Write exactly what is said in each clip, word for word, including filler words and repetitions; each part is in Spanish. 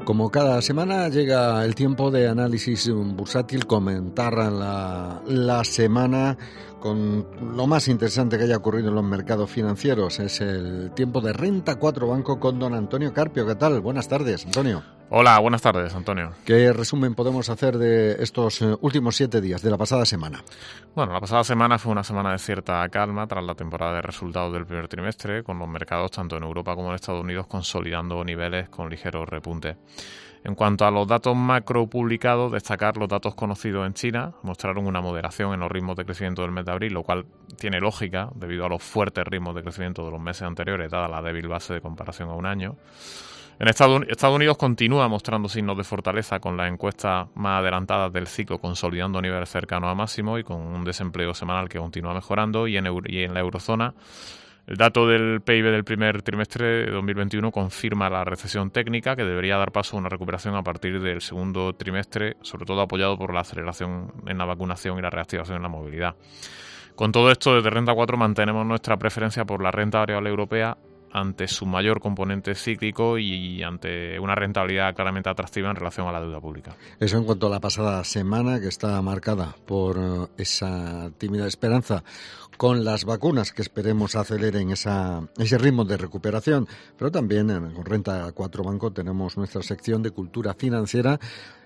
Como cada semana llega el tiempo de análisis bursátil, comentar la, la semana con lo más interesante que haya ocurrido en los mercados financieros. Es el tiempo de Renta cuatro Banco con don Antonio Carpio. ¿Qué tal? Buenas tardes, Antonio. Hola, buenas tardes, Antonio. ¿Qué resumen podemos hacer de estos últimos siete días, de la pasada semana? Bueno, la pasada semana fue una semana de cierta calma tras la temporada de resultados del primer trimestre, con los mercados tanto en Europa como en Estados Unidos consolidando niveles con ligeros repuntes. En cuanto a los datos macro publicados, destacar los datos conocidos en China mostraron una moderación en los ritmos de crecimiento del mes de abril, lo cual tiene lógica debido a los fuertes ritmos de crecimiento de los meses anteriores, dada la débil base de comparación a un año. En Estados Unidos continúa mostrando signos de fortaleza con las encuestas más adelantadas del ciclo consolidando niveles cercanos a máximo y con un desempleo semanal que continúa mejorando, y en, y en la eurozona el dato del P I B del primer trimestre de dos mil veintiuno confirma la recesión técnica que debería dar paso a una recuperación a partir del segundo trimestre, sobre todo apoyado por la aceleración en la vacunación y la reactivación en la movilidad. Con todo esto, desde Renta cuatro mantenemos nuestra preferencia por la renta variable europea ante su mayor componente cíclico y ante una rentabilidad claramente atractiva en relación a la deuda pública. Eso en cuanto a la pasada semana, que está marcada por esa tímida esperanza con las vacunas que esperemos aceleren esa, ese ritmo de recuperación. Pero también en Renta cuatro Banco tenemos nuestra sección de cultura financiera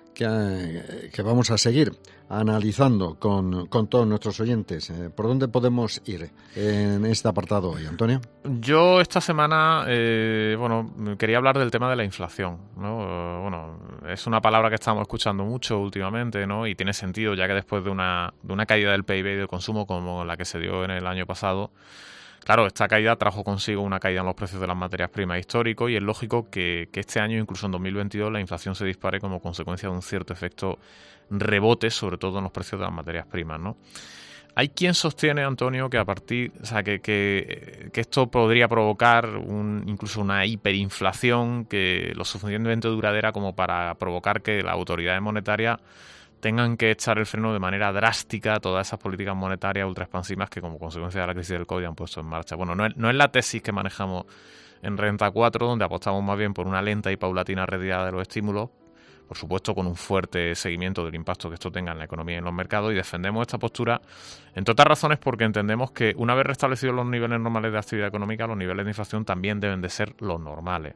que, que vamos a seguir analizando con, con todos nuestros oyentes. ¿Por dónde podemos ir en este apartado hoy, Antonio? Yo esta semana, eh, bueno, quería hablar del tema de la inflación, ¿no? Bueno, es una palabra que estamos escuchando mucho últimamente, ¿no? Y tiene sentido, ya que después de una, de una caída del P I B y del consumo como la que se dio en el año pasado, claro, esta caída trajo consigo una caída en los precios de las materias primas históricos y es lógico que, que este año, incluso en dos mil veintidós, la inflación se dispare como consecuencia de un cierto efecto rebote, sobre todo en los precios de las materias primas, ¿no? Hay quien sostiene, Antonio, que a partir, o sea, que, que, que esto podría provocar un, incluso una hiperinflación que lo suficientemente duradera como para provocar que las autoridades monetarias tengan que echar el freno de manera drástica a todas esas políticas monetarias ultraexpansivas que como consecuencia de la crisis del COVID han puesto en marcha. Bueno, no es, no es la tesis que manejamos en Renta cuatro, donde apostamos más bien por una lenta y paulatina retirada de los estímulos, por supuesto con un fuerte seguimiento del impacto que esto tenga en la economía y en los mercados, y defendemos esta postura, entre otras razones, porque entendemos que una vez restablecidos los niveles normales de actividad económica, los niveles de inflación también deben de ser los normales.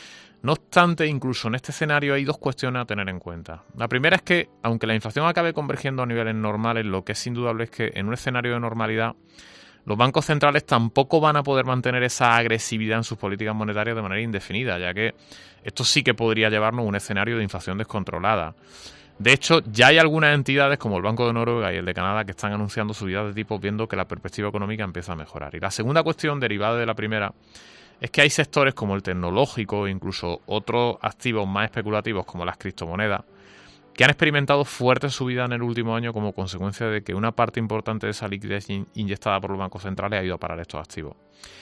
No obstante, incluso en este escenario hay dos cuestiones a tener en cuenta. La primera es que, aunque la inflación acabe convergiendo a niveles normales, lo que es indudable es que en un escenario de normalidad los bancos centrales tampoco van a poder mantener esa agresividad en sus políticas monetarias de manera indefinida, ya que esto sí que podría llevarnos a un escenario de inflación descontrolada. De hecho, ya hay algunas entidades como el Banco de Noruega y el de Canadá que están anunciando subidas de tipos viendo que la perspectiva económica empieza a mejorar. Y la segunda cuestión, derivada de la primera, es que hay sectores como el tecnológico e incluso otros activos más especulativos como las criptomonedas que han experimentado fuertes subidas en el último año como consecuencia de que una parte importante de esa liquidez in- inyectada por los bancos centrales ha ido a parar estos activos.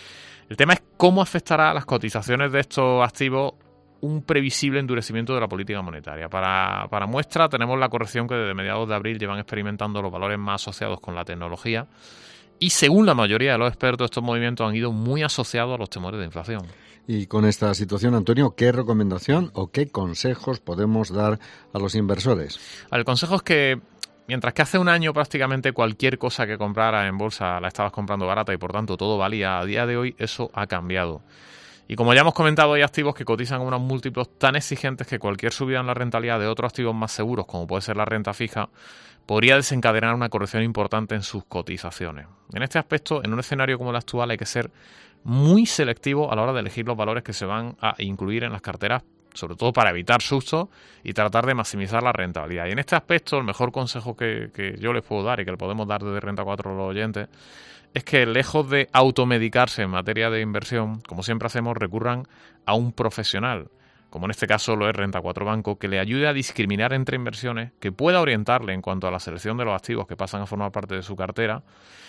El tema es cómo afectará a las cotizaciones de estos activos un previsible endurecimiento de la política monetaria. Para, para muestra tenemos la corrección que desde mediados de abril llevan experimentando los valores más asociados con la tecnología y según la mayoría de los expertos estos movimientos han ido muy asociados a los temores de inflación. Y con esta situación, Antonio, ¿qué recomendación o qué consejos podemos dar a los inversores? El consejo es que, mientras que hace un año prácticamente cualquier cosa que comprara en bolsa la estabas comprando barata y por tanto todo valía, a día de hoy eso ha cambiado. Y como ya hemos comentado, hay activos que cotizan a unos múltiplos tan exigentes que cualquier subida en la rentabilidad de otros activos más seguros, como puede ser la renta fija, podría desencadenar una corrección importante en sus cotizaciones. En este aspecto, en un escenario como el actual, hay que ser muy selectivo a la hora de elegir los valores que se van a incluir en las carteras, sobre todo para evitar sustos y tratar de maximizar la rentabilidad. Y en este aspecto, el mejor consejo que, que yo les puedo dar y que le podemos dar desde Renta cuatro a los oyentes es que, lejos de automedicarse en materia de inversión, como siempre hacemos, recurran a un profesional, como en este caso lo es Renta cuatro Banco, que le ayude a discriminar entre inversiones, que pueda orientarle en cuanto a la selección de los activos que pasan a formar parte de su cartera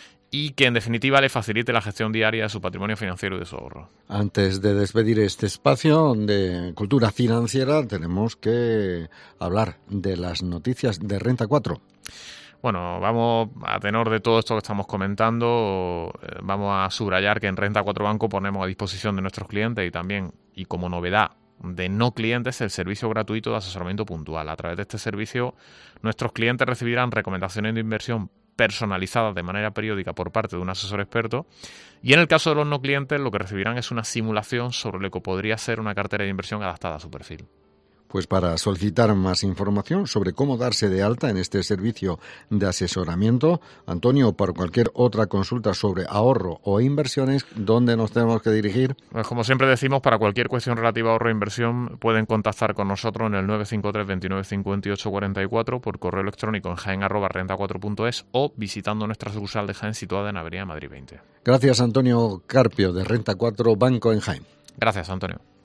y que en definitiva le facilite la gestión diaria de su patrimonio financiero y de su ahorro. Antes de despedir este espacio de cultura financiera, tenemos que hablar de las noticias de Renta cuatro. Bueno, vamos a tenor de todo esto que estamos comentando, eh, vamos a subrayar que en Renta cuatro Banco ponemos a disposición de nuestros clientes y también, y como novedad, de no clientes el servicio gratuito de asesoramiento puntual. A través de este servicio, nuestros clientes recibirán recomendaciones de inversión personalizadas de manera periódica por parte de un asesor experto, y en el caso de los no clientes lo que recibirán es una simulación sobre lo que podría ser una cartera de inversión adaptada a su perfil. Pues para solicitar más información sobre cómo darse de alta en este servicio de asesoramiento, Antonio, o para cualquier otra consulta sobre ahorro o inversiones, ¿dónde nos tenemos que dirigir? Pues como siempre decimos, para cualquier cuestión relativa a ahorro e inversión pueden contactar con nosotros en el nueve cinco tres, veintinueve cincuenta y ocho cuarenta y cuatro, por correo electrónico en jaén arroba renta cuatro punto es o visitando nuestra sucursal de Jaén situada en Avenida Madrid veinte. Gracias, Antonio Carpio, de Renta cuatro Banco en Jaén. Gracias, Antonio.